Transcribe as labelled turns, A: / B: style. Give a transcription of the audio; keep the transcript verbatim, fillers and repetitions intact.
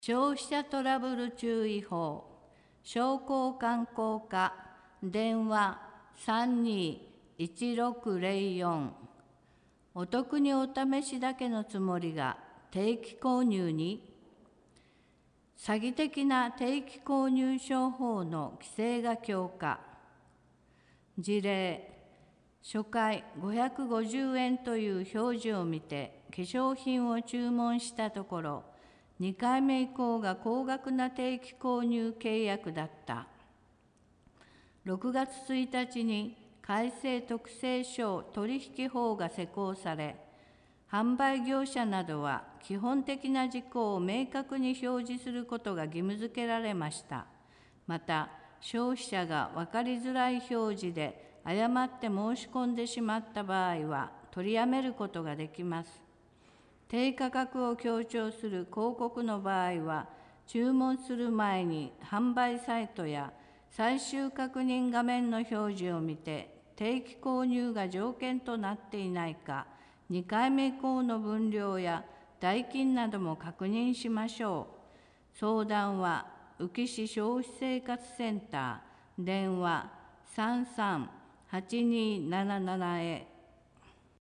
A: 消費者トラブル注意報、商工観光課、電話 さんにーいちろくぜろよん。お得にお試しだけのつもりが定期購入に、詐欺的な定期購入商法の規制が強化。事例、初回ごひゃくごじゅうえんという表示を見て化粧品を注文したところ、にかいめ以降が高額な定期購入契約だった。ろくがつついたちに改正特性商取引法が施行され、販売業者などは基本的な事項を明確に表示することが義務付けられました。また、消費者が分かりづらい表示で誤って申し込んでしまった場合は取りやめることができます。低価格を強調する広告の場合は、注文する前に販売サイトや最終確認画面の表示を見て、定期購入が条件となっていないか、にかいめ以降の分量や代金なども確認しましょう。相談は宇城市消費生活センター、電話 さんさんはちにーななな へ。